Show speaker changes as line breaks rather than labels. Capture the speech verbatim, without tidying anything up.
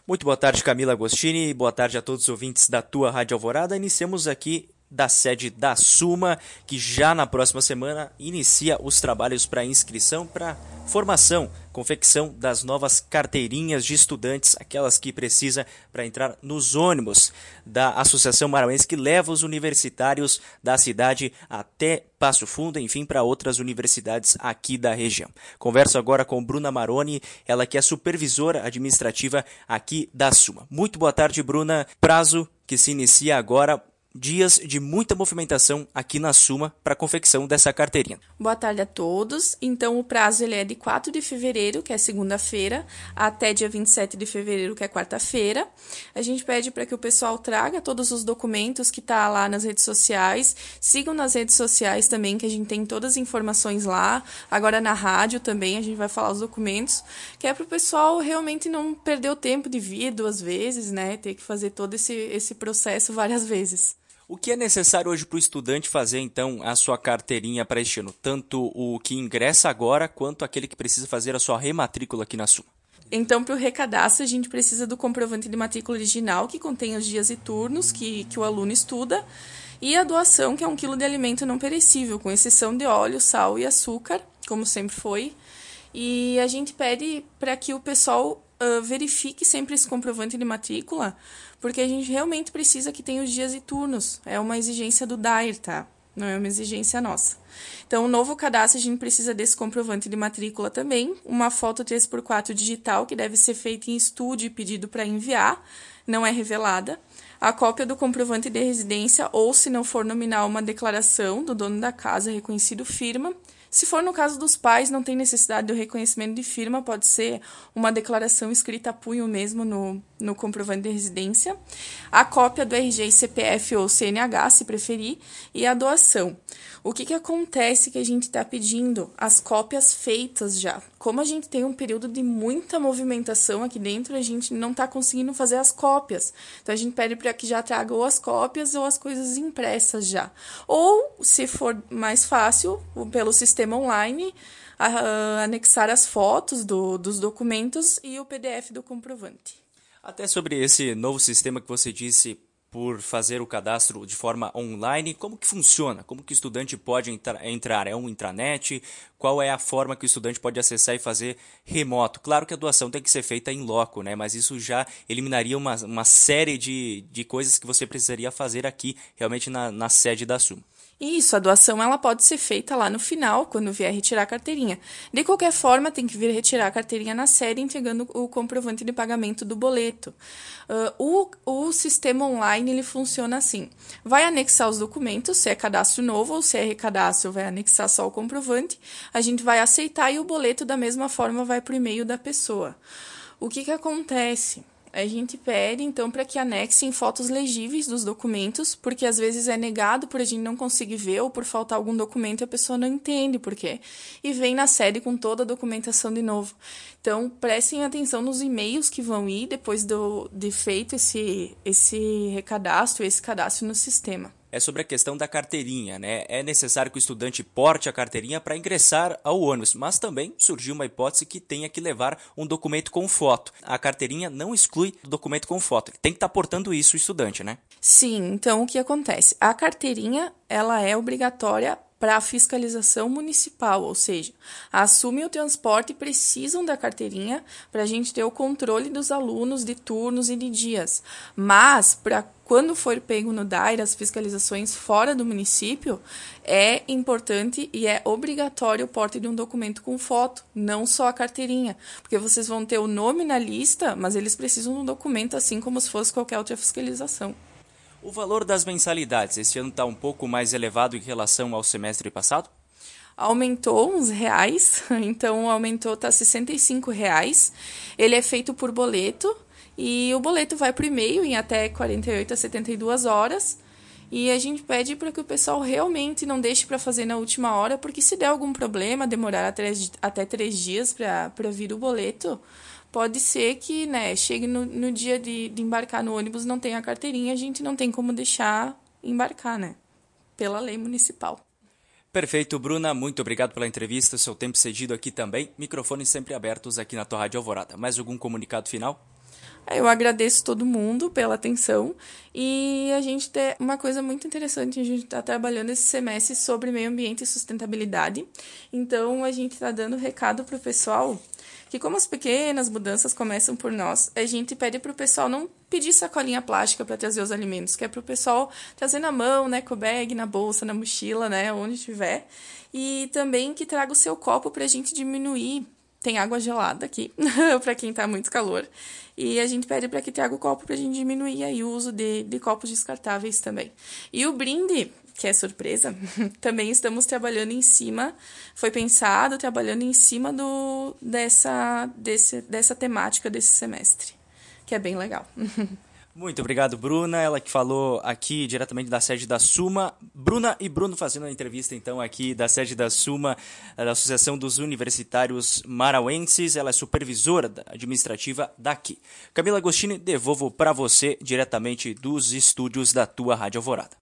Muito boa tarde, Camila Agostini. Boa tarde a todos os ouvintes da tua Rádio Alvorada. Iniciamos aqui da sede da Suma, que já na próxima semana inicia os trabalhos para inscrição, para formação, confecção das novas carteirinhas de estudantes, aquelas que precisa para entrar nos ônibus da Associação Maranhense, que leva os universitários da cidade até Passo Fundo, enfim, para outras universidades aqui da região. Converso agora com Bruna Maroni, ela que é supervisora administrativa aqui da Suma. Muito boa tarde, Bruna. Prazo que se inicia agora. Dias de muita movimentação aqui na Suma para a confecção dessa carteirinha.
Boa tarde a todos. Então, o prazo ele é de quatro de fevereiro, que é segunda-feira, até dia vinte e sete de fevereiro, que é quarta-feira. A gente pede para que o pessoal traga todos os documentos que tá lá nas redes sociais. Sigam nas redes sociais também, que a gente tem todas as informações lá. Agora na rádio também a gente vai falar os documentos, que é para o pessoal realmente não perder o tempo de vir duas vezes, né? Ter que fazer todo esse, esse processo várias vezes.
O que é necessário hoje para o estudante fazer, então, a sua carteirinha para este ano? Tanto o que ingressa agora, quanto aquele que precisa fazer a sua rematrícula aqui na Suma.
Então, para o recadastro, a gente precisa do comprovante de matrícula original, que contém os dias e turnos que, que o aluno estuda, e a doação, que é um quilo de alimento não perecível, com exceção de óleo, sal e açúcar, como sempre foi. E a gente pede para que o pessoal uh, verifique sempre esse comprovante de matrícula, porque a gente realmente precisa que tenha os dias e turnos. É uma exigência do D A I R, tá? Não é uma exigência nossa. Então, o novo cadastro, a gente precisa desse comprovante de matrícula também, uma foto três por quatro digital, que deve ser feita em estúdio e pedido para enviar, não é revelada, a cópia do comprovante de residência, ou, se não for nominal, uma declaração do dono da casa reconhecido firma. Se for no caso dos pais, não tem necessidade do reconhecimento de firma, pode ser uma declaração escrita a punho mesmo no, no comprovante de residência, a cópia do R G e C P F ou C N H, se preferir, e a doação. O que, que acontece que a gente está pedindo? As cópias feitas já. Como a gente tem um período de muita movimentação aqui dentro, a gente não está conseguindo fazer as cópias. Então, a gente pede para que já traga ou as cópias ou as coisas impressas já. Ou, se for mais fácil, pelo sistema online, a, a, anexar as fotos do, dos documentos e o P D F do comprovante.
Até sobre esse novo sistema que você disse, por fazer o cadastro de forma online, como que funciona? Como que o estudante pode entra- entrar? É um intranet? Qual é a forma que o estudante pode acessar e fazer remoto? Claro que a doação tem que ser feita em loco, né? Mas isso já eliminaria uma, uma série de, de coisas que você precisaria fazer aqui, realmente na, na sede da Suma.
Isso, a doação ela pode ser feita lá no final, quando vier retirar a carteirinha. De qualquer forma, tem que vir retirar a carteirinha na sede, entregando o comprovante de pagamento do boleto. Uh, o, o sistema online ele funciona assim. Vai anexar os documentos, se é cadastro novo ou se é recadastro, vai anexar só o comprovante. A gente vai aceitar e o boleto, da mesma forma, vai para o e-mail da pessoa. O que, que acontece? A gente pede, então, para que anexem fotos legíveis dos documentos, porque às vezes é negado por a gente não conseguir ver ou por faltar algum documento e a pessoa não entende por quê. E vem na sede com toda a documentação de novo. Então, prestem atenção nos e-mails que vão ir depois do, de feito esse, esse recadastro, esse cadastro no sistema.
É sobre a questão da carteirinha, né? É necessário que o estudante porte a carteirinha para ingressar ao ônibus, mas também surgiu uma hipótese que tenha que levar um documento com foto. A carteirinha não exclui o documento com foto. Ele tem que estar portando isso o estudante, né?
Sim, então o que acontece? A carteirinha, ela é obrigatória para a fiscalização municipal, ou seja, a Suma e o transporte precisam da carteirinha para a gente ter o controle dos alunos de turnos e de dias. Mas, para quando for pego no D A I R, as fiscalizações fora do município, é importante e é obrigatório o porte de um documento com foto, não só a carteirinha, porque vocês vão ter o nome na lista, mas eles precisam de um documento assim como se fosse qualquer outra fiscalização.
O valor das mensalidades esse ano está um pouco mais elevado em relação ao semestre passado?
Aumentou uns reais, então aumentou, está sessenta e cinco reais. Ele é feito por boleto e o boleto vai por e-mail em até quarenta e oito a setenta e duas horas. E a gente pede para que o pessoal realmente não deixe para fazer na última hora, porque se der algum problema, demorar até, até três dias para vir o boleto, pode ser que, né, chegue no, no dia de, de embarcar no ônibus, não tenha a carteirinha, a gente não tem como deixar embarcar, né? Pela lei municipal.
Perfeito, Bruna. Muito obrigado pela entrevista, seu tempo cedido aqui também. Microfones sempre abertos aqui na tua Rádio Alvorada. Mais algum comunicado final?
Eu agradeço todo mundo pela atenção e a gente tem uma coisa muito interessante, a gente está trabalhando esse semestre sobre meio ambiente e sustentabilidade. Então, a gente está dando recado para o pessoal que como as pequenas mudanças começam por nós, a gente pede para o pessoal não pedir sacolinha plástica para trazer os alimentos, que é para o pessoal trazer na mão, né, com bag, na bolsa, na mochila, né, onde estiver. E também que traga o seu copo para a gente diminuir. Tem água gelada aqui, para quem tá muito calor. E a gente pede para que traga o copo para a gente diminuir aí o uso de, de copos descartáveis também. E o brinde, que é surpresa, também estamos trabalhando em cima, foi pensado, trabalhando em cima do, dessa, desse, dessa temática desse semestre, que é bem legal.
Muito obrigado, Bruna. Ela que falou aqui diretamente da sede da Suma. Bruna e Bruno fazendo a entrevista, então, aqui da sede da Suma, da Associação dos Universitários Marauenses. Ela é supervisora administrativa daqui. Camila Agostini, devolvo para você diretamente dos estúdios da tua Rádio Alvorada.